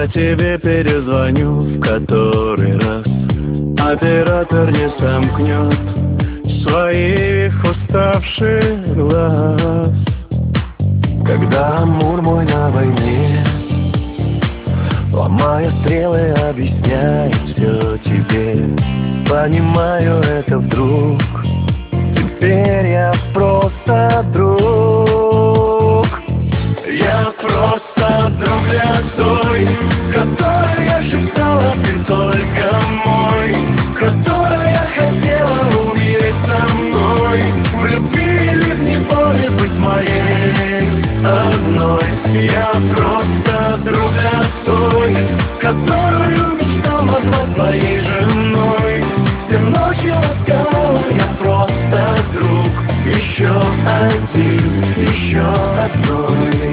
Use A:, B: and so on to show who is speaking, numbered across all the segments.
A: тебе перезвоню в который раз. Оператор не сомкнет своих уставших глаз. Когда амур мой на войне, ломая стрелы, объясняет все тебе. Понимаю это вдруг, теперь я просто друг. Я просто друг для той, которая шептала: ты только мой, которая хотела умереть со мной, в любви или в неволе быть моей одной. Я просто друг для той, которую мечтал назвать своей женой. Все ночи ласкала, я просто друг, еще один, еще одной.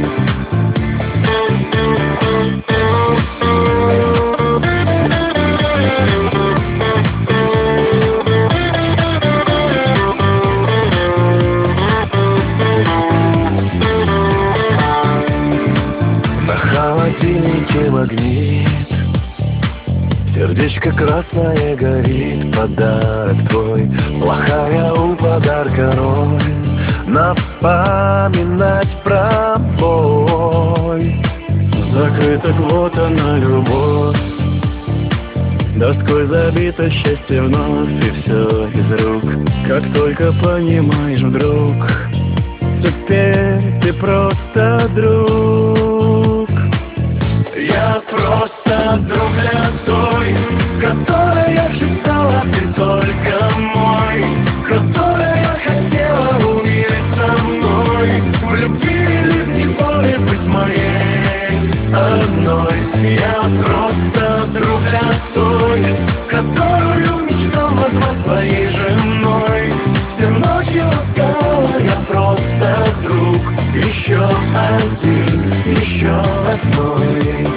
A: На холодильнике магнит, сердечко красное горит. Подарок твой, плохая у подарка роль, напоминать про боль. Закрыта квота на любовь, доской забито счастье вновь, и все из рук. Как только понимаешь вдруг, теперь ты просто друг. Я просто друг для той, которая шептала: ты только мой, которая хотела умереть со мной, в любви или в неволе быть моей одной. Я просто друг для той, которую мечтал назвать своей женой. Все ночи ласкала, я просто друг, еще один, еще одной.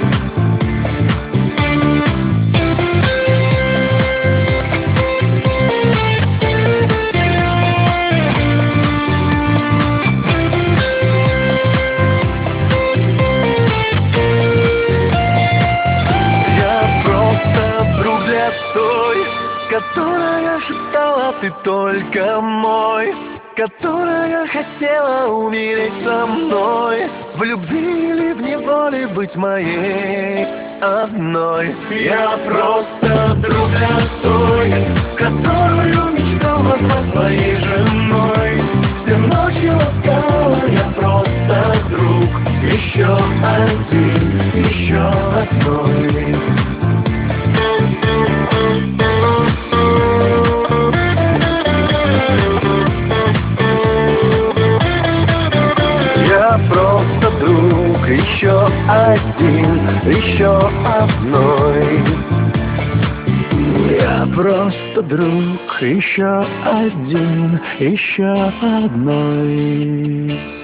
A: Которая шептала: ты только мой, которая хотела умереть со мной, в любви или в неволе быть моей одной. Я просто друг для той, которую мечтал назвать своей женой. Все ночи ласкала, я просто друг, еще один, еще одной. Я просто друг, еще один, еще одной. Я просто друг, еще один, еще одной.